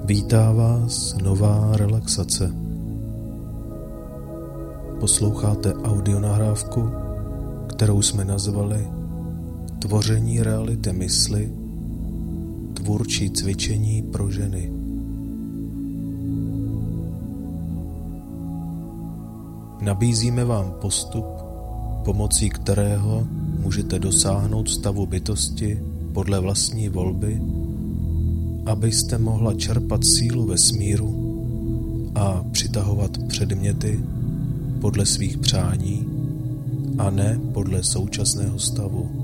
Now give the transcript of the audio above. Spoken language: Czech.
Vítá vás nová relaxace. Posloucháte audionahrávku, kterou jsme nazvali Tvoření reality mysli, tvůrčí cvičení pro ženy. Nabízíme vám postup, pomocí kterého můžete dosáhnout stavu bytosti podle vlastní volby, abyste mohla čerpat sílu vesmíru a přitahovat předměty podle svých přání a ne podle současného stavu.